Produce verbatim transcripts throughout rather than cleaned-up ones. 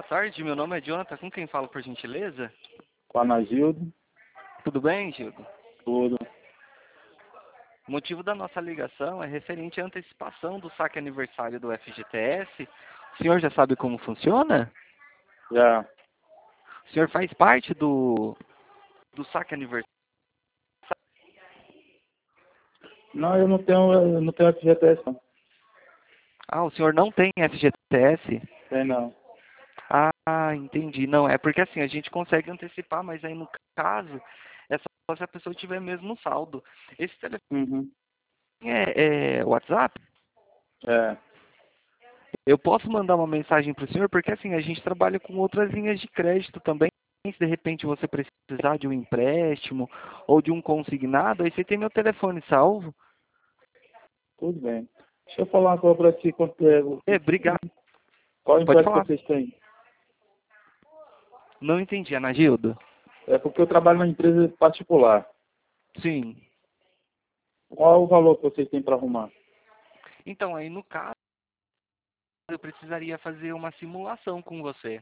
tarde, meu nome é Jonathan, com quem falo por gentileza? Com a Ana Gildo. Tudo bem, Gildo? Tudo. O motivo da nossa ligação é referente à antecipação do saque aniversário do F G T S. O senhor já sabe como funciona? Já. O senhor faz parte do, do saque aniversário? Não, eu não tenho, eu não tenho F G T S não. Ah, o senhor não tem F G T S? Tem não. Ah, entendi. Não, é porque assim, a gente consegue antecipar, mas aí no caso, é só se a pessoa tiver mesmo no saldo. Esse telefone Uhum. é, é WhatsApp? É. Eu posso mandar uma mensagem para o senhor, porque assim, a gente trabalha com outras linhas de crédito também. Se de repente você precisar de um empréstimo ou de um consignado, aí você tem meu telefone salvo. Tudo bem. Deixa eu falar uma coisa para ti. Quanto é, É, obrigado. qual Pode empréstimo falar. que vocês têm? Não entendi, Anagildo. É porque eu trabalho numa empresa particular. Sim. Qual é o valor que vocês têm para arrumar? Então, aí no caso, eu precisaria fazer uma simulação com você.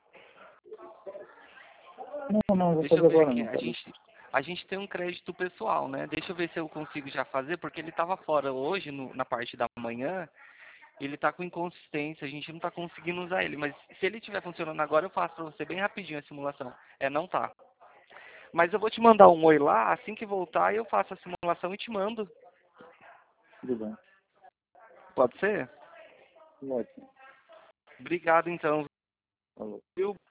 Não, não, vou Deixa eu fazer ver agora aqui. não. A Tá bom. gente, a gente tem um crédito pessoal, né? Deixa eu ver se eu consigo já fazer, porque ele estava fora hoje, no- na parte da manhã. Ele está com inconsistência, a gente não está conseguindo usar ele. Mas se ele estiver funcionando agora, eu faço para você bem rapidinho a simulação. É, não tá. Mas eu vou te mandar um oi lá, assim que voltar eu faço a simulação e te mando. Tudo bem. Pode ser? Ótimo. Obrigado então, Falou. viu?